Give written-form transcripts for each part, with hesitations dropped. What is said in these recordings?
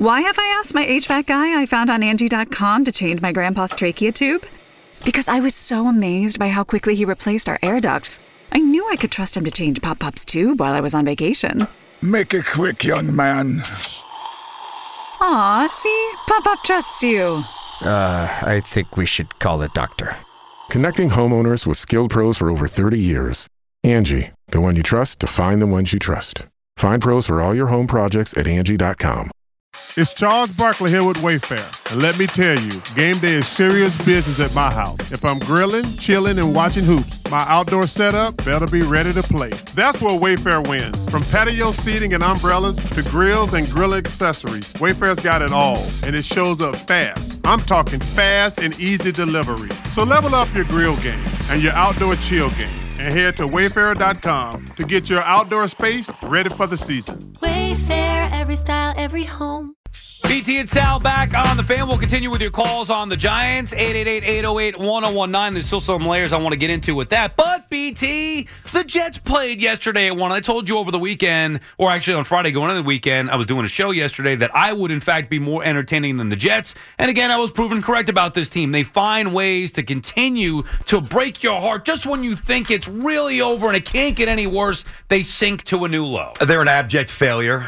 Why have I asked my HVAC guy I found on Angie.com to change my grandpa's trachea tube? Because I was so amazed by how quickly he replaced our air ducts. I knew I could trust him to change Pop-Pop's tube while I was on vacation. Make it quick, young man. Aw, see? Pop-Pop trusts you. I think we should call a doctor. Connecting homeowners with skilled pros for over 30 years. Angie, the one you trust to find the ones you trust. Find pros for all your home projects at Angie.com. It's Charles Barkley here with Wayfair. And let me tell you, game day is serious business at my house. If I'm grilling, chilling, and watching hoops, my outdoor setup better be ready to play. That's where Wayfair wins. From patio seating and umbrellas to grills and grill accessories, Wayfair's got it all, and it shows up fast. I'm talking fast and easy delivery. So level up your grill game and your outdoor chill game, and head to Wayfair.com to get your outdoor space ready for the season. Wayfair, every style, every home. BT and Sal back on the Fan. We'll continue with your calls on the Giants. 888-808-1019. There's still some layers I want to get into with that. But, BT, the Jets played yesterday at 1. I told you over the weekend, or actually on Friday going into the weekend, I was doing a show yesterday that I would, in fact, be more entertaining than the Jets. And again, I was proven correct about this team. They find ways to continue to break your heart. Just when you think it's really over and it can't get any worse, they sink to a new low. They're an abject failure.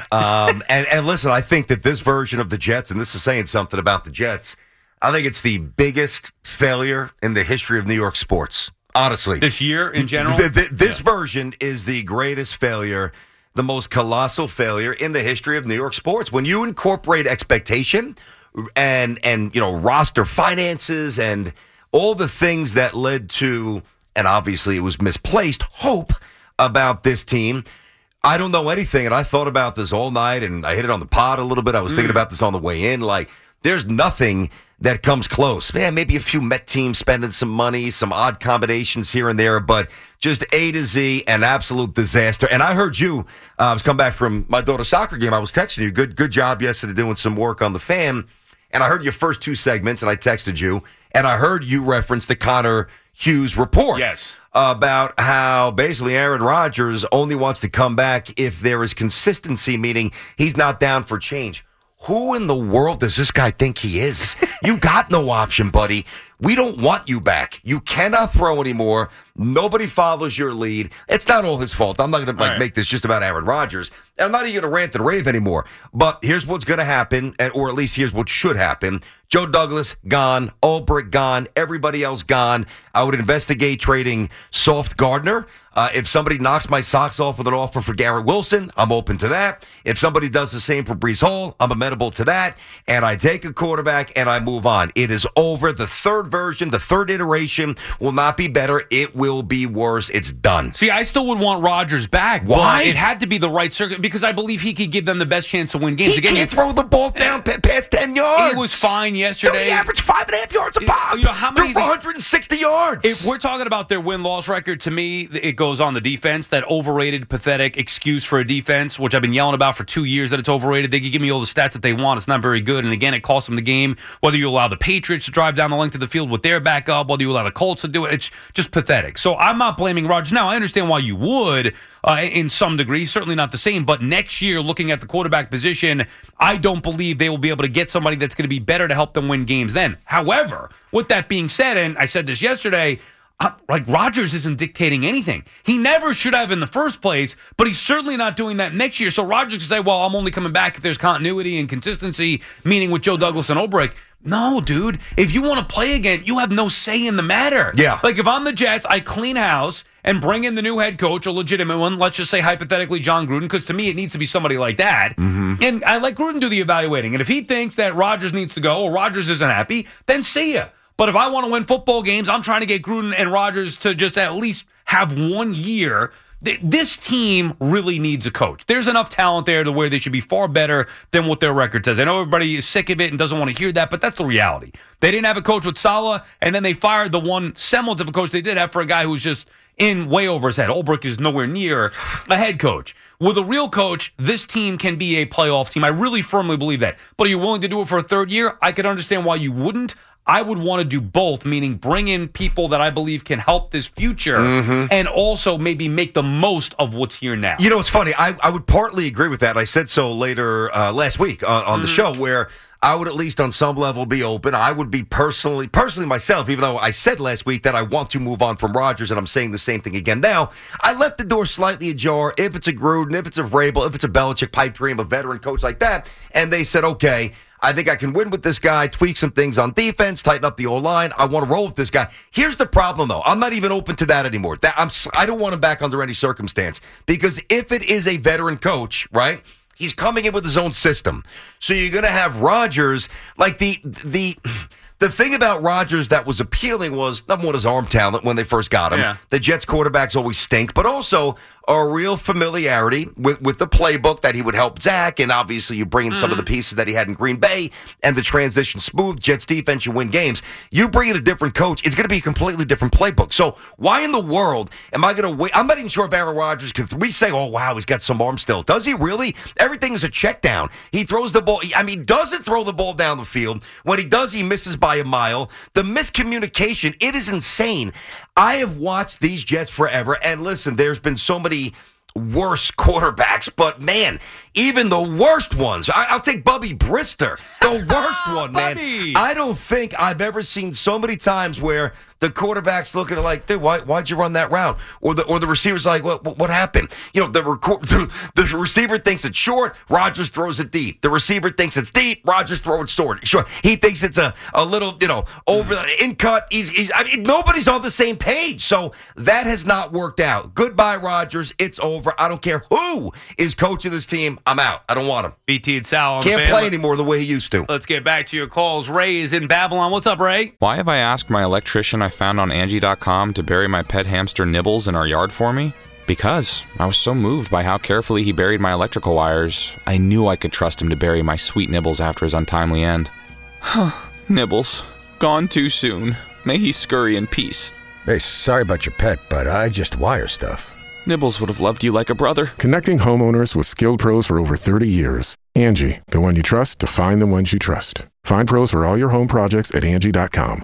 And listen, I think that this version of the Jets, and this is saying something about the Jets, I think it's the biggest failure in the history of New York sports, honestly. This year in general? This version is the greatest failure, the most colossal failure in the history of New York sports. When you incorporate expectation and roster finances and all the things that led to, and obviously it was misplaced, hope about this team, I don't know anything, and I thought about this all night, and I hit it on the pod a little bit. I was thinking about this on the way in. Like, there's nothing that comes close. Man, maybe a few Met teams spending some money, some odd combinations here and there, but just A to Z, an absolute disaster. And I heard you, I was coming back from my daughter's soccer game. I was texting you. Good job yesterday doing some work on the Fan. And I heard your first 2 segments, and I texted you, and I heard you reference the Connor Hughes report. Yes. About how basically Aaron Rodgers only wants to come back if there is consistency, meaning he's not down for change. Who in the world does this guy think he is? You got no option, buddy. We don't want you back. You cannot throw anymore. Nobody follows your lead. It's not all his fault. I'm not going to make this just about Aaron Rodgers. I'm not even going to rant and rave anymore. But here's what's going to happen, or at least here's what should happen. Joe Douglas, gone. Ulbrich, gone. Everybody else, gone. I would investigate trading Soft Gardner. If somebody knocks my socks off with an offer for Garrett Wilson, I'm open to that. If somebody does the same for Breece Hall, I'm amenable to that. And I take a quarterback and I move on. It is over. The third version, the third iteration will not be better. It will be worse. It's done. See, I still would want Rodgers back. Why? It had to be the right circuit because I believe he could give them the best chance to win games. He can't throw the ball down past 10 yards. He was fine yesterday. He averaged 5.5 yards a pop. How many for 160 yards. If we're talking about their win-loss record, to me, it goes on the defense. That overrated, pathetic excuse for a defense, which I've been yelling about for 2 years that it's overrated. They can give me all the stats that they want. It's not very good. And again, it costs them the game. Whether you allow the Patriots to drive down the length of the field with their backup, whether you allow the Colts to do it, it's just pathetic. So I'm not blaming Rodgers. Now, I understand why you would in some degree. Certainly not the same. But next year, looking at the quarterback position, I don't believe they will be able to get somebody that's going to be better to help them win games then. However, with that being said, and I said this yesterday, Rodgers isn't dictating anything. He never should have in the first place, but he's certainly not doing that next year. So Rodgers can say, well, I'm only coming back if there's continuity and consistency, meaning with Joe Douglas and Ulbrich. No, dude. If you want to play again, you have no say in the matter. Yeah. Like, if I'm the Jets, I clean house and bring in the new head coach, a legitimate one. Let's just say, hypothetically, John Gruden, because to me, it needs to be somebody like that. Mm-hmm. And I let Gruden do the evaluating. And if he thinks that Rodgers needs to go or Rodgers isn't happy, then see ya. But if I want to win football games, I'm trying to get Gruden and Rodgers to just at least have 1 year. This team really needs a coach. There's enough talent there to where they should be far better than what their record says. I know everybody is sick of it and doesn't want to hear that, but that's the reality. They didn't have a coach with Saleh, and then they fired the one semblance of a coach they did have for a guy who's just in way over his head. Ulbrich is nowhere near a head coach. With a real coach, this team can be a playoff team. I really firmly believe that. But are you willing to do it for a third year? I could understand why you wouldn't. I would want to do both, meaning bring in people that I believe can help this future and also maybe make the most of what's here now. You know, it's funny. I would partly agree with that. I said so later last week on the show where I would at least on some level be open. I would be personally myself, even though I said last week that I want to move on from Rodgers, and I'm saying the same thing again now. I left the door slightly ajar. If it's a Gruden, if it's a Vrabel, if it's a Belichick pipe dream, a veteran coach like that, and they said, okay, I think I can win with this guy, tweak some things on defense, tighten up the O-line. I want to roll with this guy. Here's the problem, though. I'm not even open to that anymore. I don't want him back under any circumstance, because if it is a veteran coach, right, he's coming in with his own system. So you're going to have Rodgers, like the thing about Rodgers that was appealing was, number one, his arm talent when they first got him. Yeah. The Jets quarterbacks always stink, but also a real familiarity with the playbook that he would help Zach, and obviously you bring in some of the pieces that he had in Green Bay, and the transition smooth, Jets defense, you win games. You bring in a different coach, it's going to be a completely different playbook. So why in the world am I going to wait? I'm not even sure if Aaron Rodgers, because we say, oh, wow, he's got some arm still. Does he really? Everything is a check down. He throws the ball. I mean, doesn't throw the ball down the field. When he does, he misses by a mile. The miscommunication, it is insane. I have watched these Jets forever, and listen, there's been so many worse quarterbacks, but man, even the worst ones. I'll take Bubby Brister, the worst one, man. I don't think I've ever seen so many times where the quarterback's looking like, dude, why'd you run that route? Or the receiver's like, what happened? You know, the receiver thinks it's short, Rodgers throws it deep. The receiver thinks it's deep, Rodgers throws it short. He thinks it's a little, over the in cut. I mean, nobody's on the same page. So that has not worked out. Goodbye, Rodgers. It's over. I don't care who is coaching this team. I'm out. I don't want him. BT and Sal on Can't the fan. play anymore the way he used to. Let's get back to your calls. Ray is in Babylon. What's up, Ray? Why have I asked my electrician I found on Angie.com to bury my pet hamster Nibbles in our yard for me? Because I was so moved by how carefully he buried my electrical wires, I knew I could trust him to bury my sweet Nibbles after his untimely end. Nibbles, gone too soon. May he scurry in peace. Hey, sorry about your pet, but I just wire stuff. Nibbles would have loved you like a brother. Connecting homeowners with skilled pros for over 30 years. Angie, the one you trust to find the ones you trust. Find pros for all your home projects at Angie.com.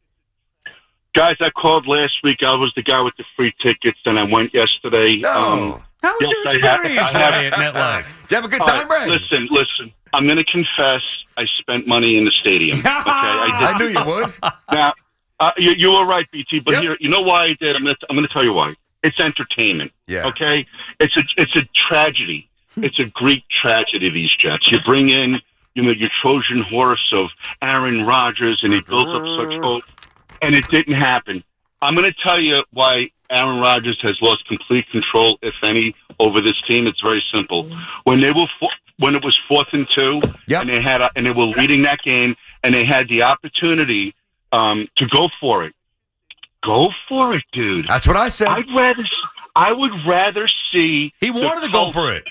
Guys, I called last week. I was the guy with the free tickets, and I went yesterday. No. How was your experience at MetLife? Did you have a good time, Ray? Listen. I'm going to confess I spent money in the stadium. Okay, I knew you would. Now, you were right, BT, but here, you know why I did? I'm going to tell you why. It's entertainment. Yeah. Okay? It's a tragedy. It's a Greek tragedy, these Jets. You bring in, your Trojan horse of Aaron Rodgers, and he built up such hope, and it didn't happen. I'm going to tell you why Aaron Rodgers has lost complete control, if any, over this team. It's very simple. When it was 4th and 2, and they were leading that game, and they had the opportunity to go for it. Go for it, dude. That's what I said. I would rather see. He wanted to go for it.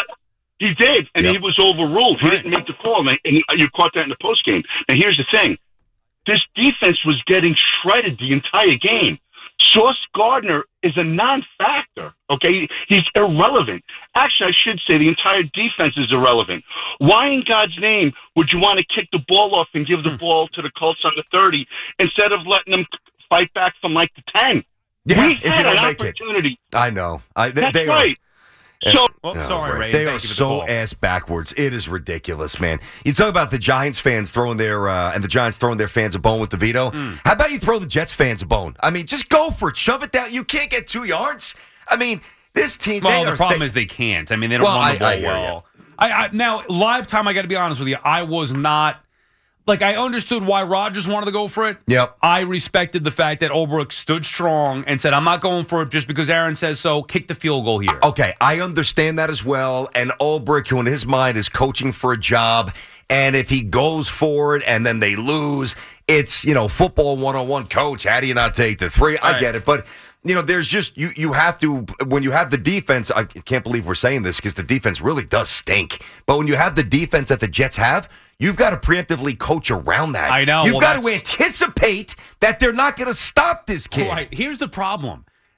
He did, and he was overruled. He didn't make the call, and you caught that in the postgame. Now, here's the thing. This defense was getting shredded the entire game. Sauce Gardner is a non-factor, okay? He's irrelevant. Actually, I should say the entire defense is irrelevant. Why in God's name would you want to kick the ball off and give the ball to the Colts on the 30 instead of letting them fight back from like the 10? Yeah, we if you had don't an make opportunity. it. I know. That's right. So, sorry, Ray. They Thank are you for the so call. ass backwards. It is ridiculous, man. You talk about the Giants fans throwing their and the Giants throwing their fans a bone with DeVito. How about you throw the Jets fans a bone? I mean, just go for it. Shove it down. You can't get 2 yards. I mean, this team. Well, the problem is they can't. I mean, they don't run the ball well. Now, live time, I got to be honest with you. I was not. Like, I understood why Rodgers wanted to go for it. Yep. I respected the fact that Ulbrich stood strong and said, I'm not going for it just because Aaron says so. Kick the field goal here. Okay, I understand that as well. And Ulbrich, who in his mind is coaching for a job, and if he goes for it and then they lose, it's, football 101. Coach, how do you not take the 3? I get it. But, there's just, you have to, when you have the defense, I can't believe we're saying this because the defense really does stink. But when you have the defense that the Jets have, you've got to preemptively coach around that. I know. You've got to anticipate that they're not going to stop this kid. Right. Here's the problem.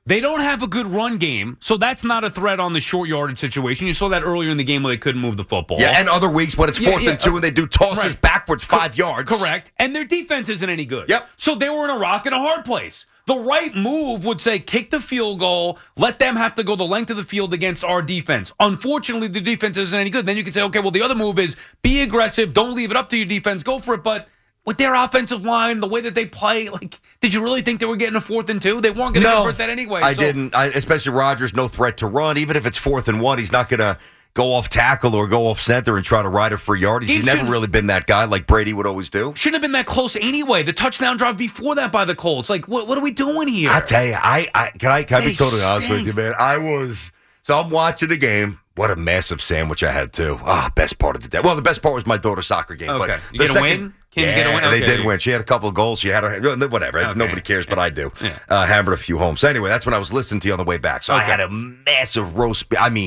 They don't have a good run game, so that's not a threat on the short yardage situation. You saw that earlier in the game where they couldn't move the football. Yeah, and other weeks when it's 4th and 2 and they do tosses backwards 5 yards. Correct. And their defense isn't any good. Yep. So they were in a rock and a hard place. The right move would say kick the field goal, let them have to go the length of the field against our defense. Unfortunately, the defense isn't any good. Then you can say, okay, well, the other move is be aggressive, don't leave it up to your defense, go for it. But with their offensive line, the way that they play, like, did you really think they were getting a 4th and 2? They weren't going to convert that anyway. I didn't. Especially Rodgers, no threat to run. Even if it's 4th and 1, he's not going to go off tackle or go off center and try to ride it for yardage. He's never really been that guy like Brady would always do. Shouldn't have been that close anyway. The touchdown drive before that by the Colts. Like, what are we doing here? I tell you, can I be totally honest with you, man? I'm watching the game. What a massive sandwich I had, too. Best part of the day. Well, the best part was my daughter's soccer game. Okay. But you get a win? They did win. She had a couple of goals. She had her, whatever. Okay. Nobody cares, but I do. Yeah. Hammered a few home. So anyway, that's when I was listening to you on the way back. So I had a massive roast.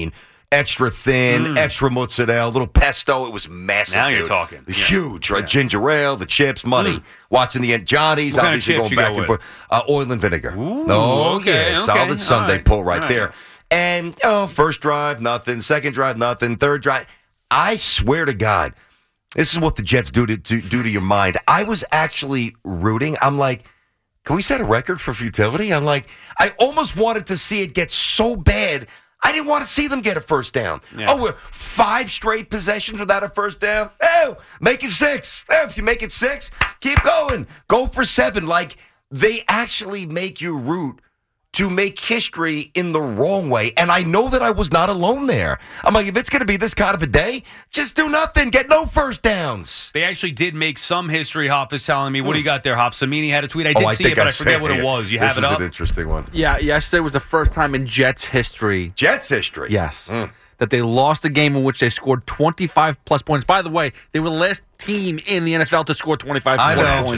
Extra thin, extra mozzarella, little pesto. It was massive. Now you're talking. Huge, right? Ginger ale, the chips, money. Watching the Johnny's, obviously going back and forth. Oil and vinegar. Ooh, okay. Solid Sunday pull right there. And first drive, nothing. Second drive, nothing. Third drive. I swear to God, this is what the Jets do to your mind. I was actually rooting. I'm like, can we set a record for futility? I'm like, I almost wanted to see it get so bad. I didn't want to see them get a first down. Yeah. We're 5 straight possessions without a first down. Make it 6. If you make it 6, keep going. Go for 7. Like, they actually make you root to make history in the wrong way. And I know that I was not alone there. I'm like, if it's going to be this kind of a day, just do nothing. Get no first downs. They actually did make some history, Hoff is telling me. What do you got there, Hoff? Samini had a tweet. I did see it, but I forget what it was. You have it up? This is an interesting one. Yeah, yesterday was the first time in Jets history. Jets history? Yes. That they lost a game in which they scored 25-plus points. By the way, they were the last team in the NFL to score 25-plus points.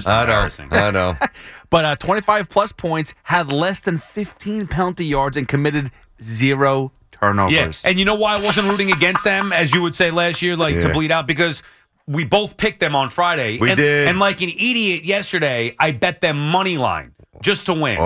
I know. But 25-plus points, had less than 15 penalty yards, and committed 0 turnovers. Yeah, and you know why I wasn't rooting against them, as you would say last year, to bleed out? Because we both picked them on Friday. We did. And like an idiot yesterday, I bet them money line. Just to win.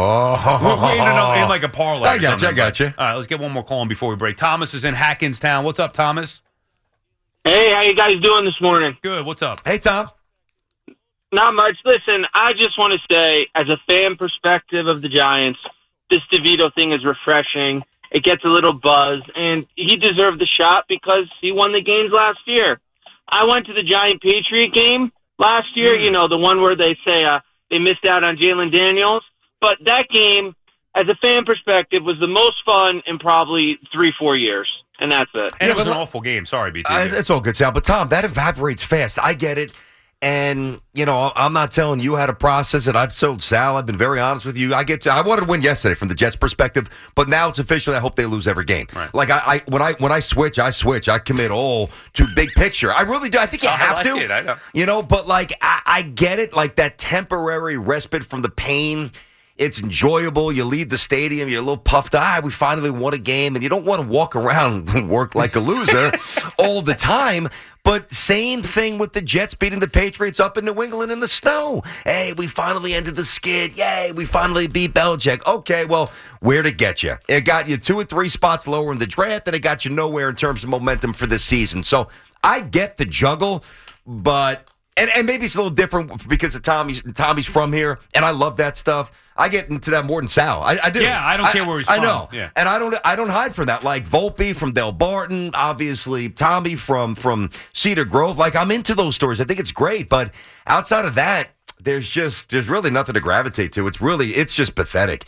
In like a parlay. I got you. All right, let's get one more call in before we break. Thomas is in Hackenstown. What's up, Thomas? Hey, how you guys doing this morning? Good. What's up? Hey, Tom. Not much. Listen, I just want to say, as a fan perspective of the Giants, this DeVito thing is refreshing. It gets a little buzz, and he deserved the shot because he won the games last year. I went to the Giant-Patriot game last year, the one where they say they missed out on Jalen Daniels. But that game, as a fan perspective, was the most fun in probably 3-4 years. And that's it. And it was an awful game. Sorry, BT. It's all good, Sal. But, Tom, that evaporates fast. I get it. And, I'm not telling you how to process it. I've told Sal, I've been very honest with you. I wanted to win yesterday from the Jets' perspective, but now it's officially, I hope they lose every game. Right. Like, when I switch. I commit all to big picture. I really do. I think you have to. I know. But, like, I get it. Like, that temporary respite from the pain. It's enjoyable. You leave the stadium. You're a little puffed. We finally won a game. And you don't want to walk around and work like a loser all the time. But same thing with the Jets beating the Patriots up in New England in the snow. Hey, we finally ended the skid. Yay, we finally beat Belichick. Okay, well, where'd it get you? It got you 2 or 3 spots lower in the draft, and it got you nowhere in terms of momentum for this season. So I get the juggle, but... And maybe it's a little different because of Tommy's from here, and I love that stuff. I get into that more than Sal. I do. Yeah, I don't care where he's from. I know. Yeah. And I don't hide from that. Like Volpe from Del Barton, obviously Tommy from Cedar Grove. Like, I'm into those stories. I think it's great. But outside of that, there's really nothing to gravitate to. It's just pathetic.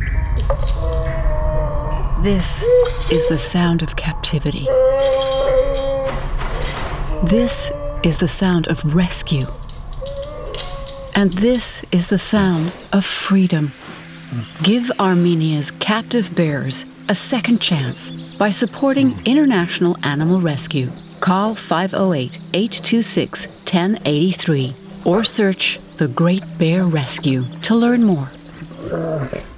This is the sound of captivity. This is the sound of rescue. And this is the sound of freedom. Give Armenia's captive bears a second chance by supporting International Animal Rescue. Call 508-826-1083 or search The Great Bear Rescue to learn more.